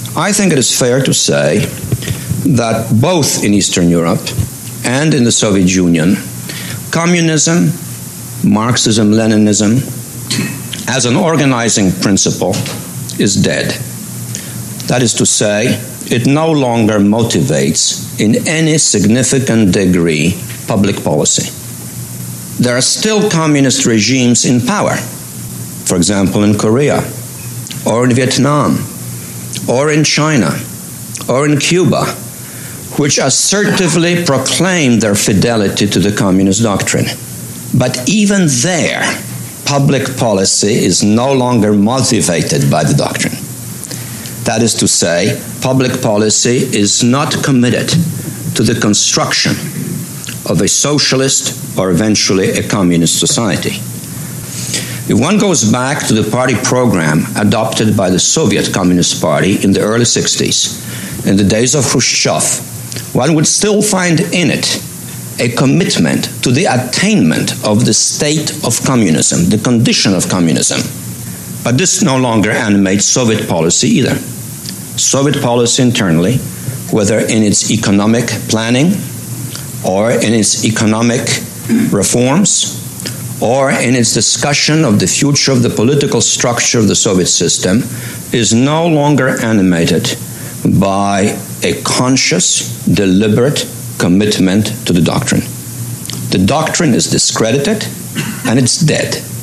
I think it is fair to say that both in Eastern Europe and in the Soviet Union, communism, Marxism, Leninism, as an organizing principle, is dead. That is to say, it no longer motivates in any significant degree public policy. There are still communist regimes in power, for example, in Korea, or in Vietnam, or in China, or in Cuba, which assertively proclaim their fidelity to the communist doctrine. But even there, public policy is no longer motivated by the doctrine. That is to say, public policy is not committed to the construction of a socialist or eventually a communist society. If one goes back to the party program adopted by the Soviet Communist Party in the early 60s, in the days of Khrushchev, one would still find in it a commitment to the attainment of the state of communism, the condition of communism. But this no longer animates Soviet policy either. Soviet policy internally, whether in its economic planning or in its economic reforms or in its discussion of the future of the political structure of the Soviet system, is no longer animated by a conscious, deliberate commitment to the doctrine. The doctrine is discredited and it's dead.